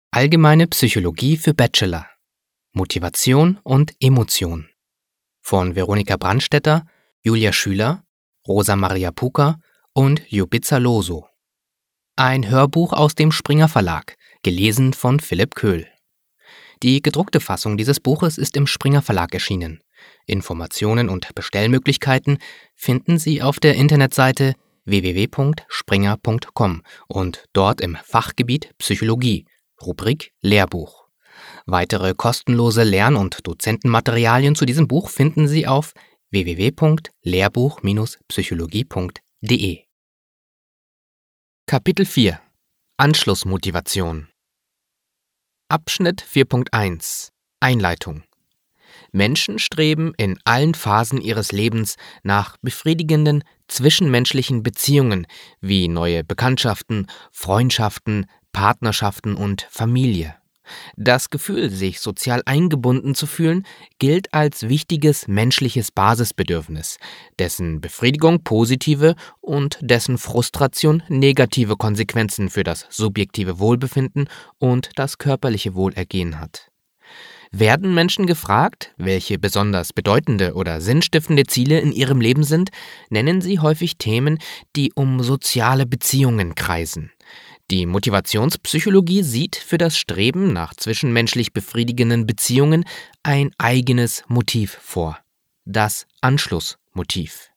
Allgemeine Psychologie für Bachelor. Motivation und Emotion. Von Veronika Brandstätter, Julia Schüler, Rosa Maria Puka und Ljubica Loso. Ein Hörbuch aus dem Springer Verlag, gelesen von Philipp Köhl. Die gedruckte Fassung dieses Buches ist im Springer Verlag erschienen. Informationen und Bestellmöglichkeiten finden Sie auf der Internetseite www.springer.com und dort im Fachgebiet Psychologie, Rubrik Lehrbuch. Weitere kostenlose Lern- und Dozentenmaterialien zu diesem Buch finden Sie auf www.lehrbuch-psychologie.de. Kapitel 4 – Anschlussmotivation. Abschnitt 4.1 – Einleitung. Menschen streben in allen Phasen ihres Lebens nach befriedigenden zwischenmenschlichen Beziehungen wie neue Bekanntschaften, Freundschaften, Partnerschaften und Familie. Das Gefühl, sich sozial eingebunden zu fühlen, gilt als wichtiges menschliches Basisbedürfnis, dessen Befriedigung positive und dessen Frustration negative Konsequenzen für das subjektive Wohlbefinden und das körperliche Wohlergehen hat. Werden Menschen gefragt, welche besonders bedeutende oder sinnstiftende Ziele in ihrem Leben sind, nennen sie häufig Themen, die um soziale Beziehungen kreisen. Die Motivationspsychologie sieht für das Streben nach zwischenmenschlich befriedigenden Beziehungen ein eigenes Motiv vor: das Anschlussmotiv.